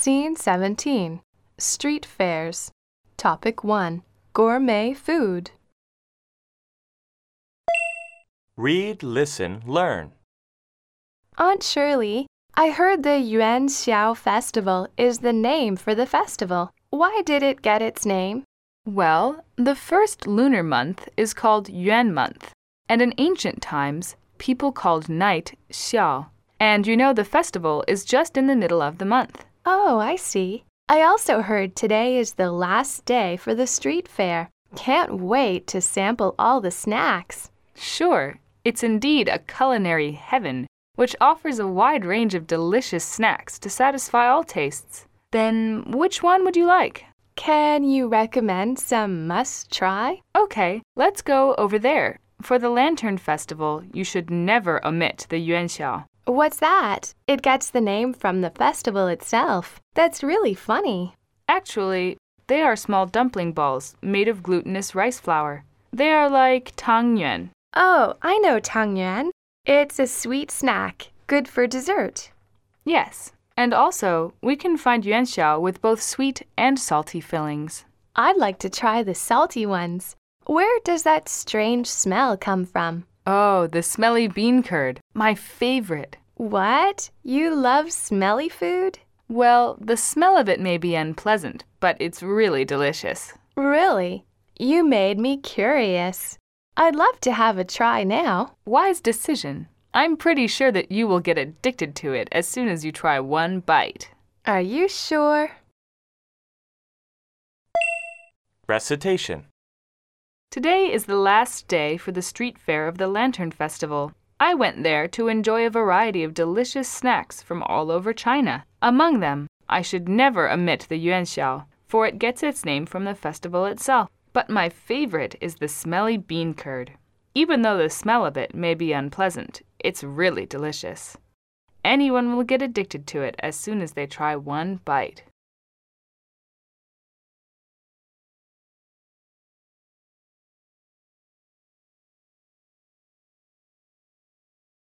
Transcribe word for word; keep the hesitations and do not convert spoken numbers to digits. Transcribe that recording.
Scene seventeen. Street Fairs. Topic one. Gourmet Food. Read, listen, learn. Aunt Shirley, I heard the Yuan Xiao Festival is the name for the festival. Why did it get its name? Well, the first lunar month is called Yuan month, and in ancient times, people called night Xiao. And you know the festival is just in the middle of the month. Oh, I see. I also heard today is the last day for the street fair. Can't wait to sample all the snacks. Sure, it's indeed a culinary heaven, which offers a wide range of delicious snacks to satisfy all tastes. Then which one would you like? Can you recommend some must-try? Okay, let's go over there. For the Lantern Festival, you should never omit the Yuan Xiao. What's that? It gets the name from the festival itself. That's really funny. Actually, they are small dumpling balls made of glutinous rice flour. They are like tangyuan. Oh, I know tangyuan. It's a sweet snack, good for dessert. Yes, and also we can find yuan xiao with both sweet and salty fillings. I'd like to try the salty ones. Where does that strange smell come from? Oh, the smelly bean curd, my favorite. What? You love smelly food? Well, the smell of it may be unpleasant, but it's really delicious. Really? You made me curious. I'd love to have a try now. Wise decision. I'm pretty sure that you will get addicted to it as soon as you try one bite. Are you sure? Recitation. Today is the last day for the street fair of the Lantern Festival. I went there to enjoy a variety of delicious snacks from all over China. Among them, I should never omit the yuan xiao, for it gets its name from the festival itself. But my favorite is the smelly bean curd. Even though the smell of it may be unpleasant, it's really delicious. Anyone will get addicted to it as soon as they try one bite.